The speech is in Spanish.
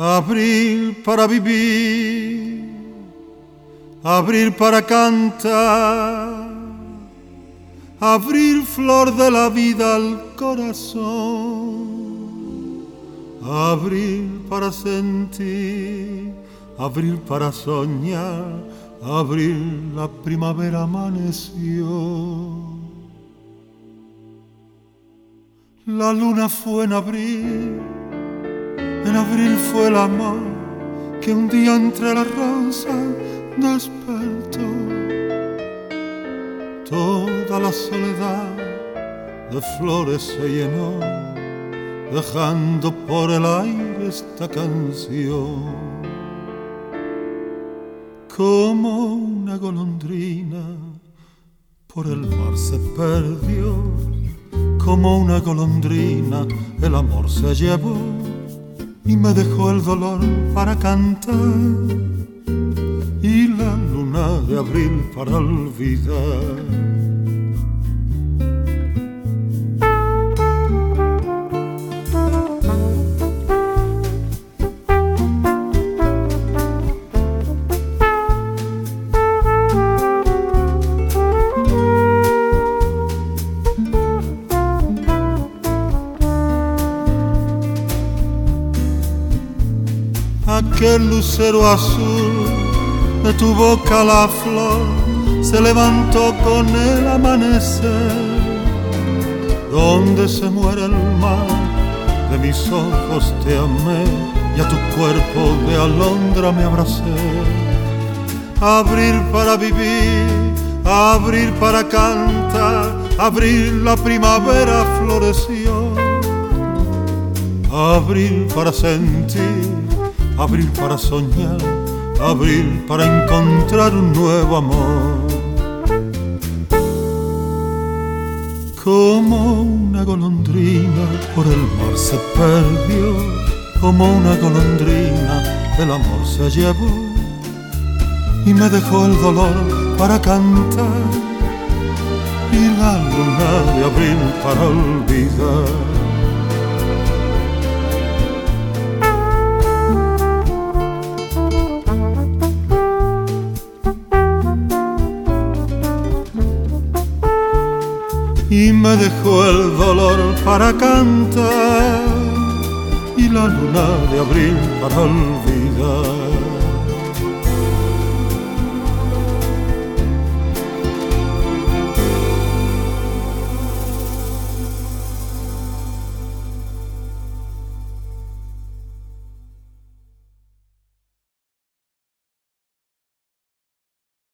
Abril para vivir, abril para cantar, abril flor de la vida al corazón, abril para sentir, abril para soñar, abril la primavera amaneció. La luna fue en abril fue el amor que un día entre las rosas despertó. Toda la soledad de flores se llenó, dejando por el aire esta canción. Como una golondrina por el mar se perdió, como una golondrina el amor se llevó y me dejó el dolor para cantar y la luna de abril para olvidar. Aquel lucero azul de tu boca la flor se levantó con el amanecer. Donde se muere el mar, de mis ojos te amé y a tu cuerpo de alondra me abracé. Abril para vivir, abril para cantar, abril la primavera floreció. Abril para sentir, abril para soñar, abril para encontrar un nuevo amor. Como una golondrina por el mar se perdió, como una golondrina el amor se llevó y me dejó el dolor para cantar y la luna de abril para olvidar. Y me dejó el dolor para cantar y la luna de abril para olvidar.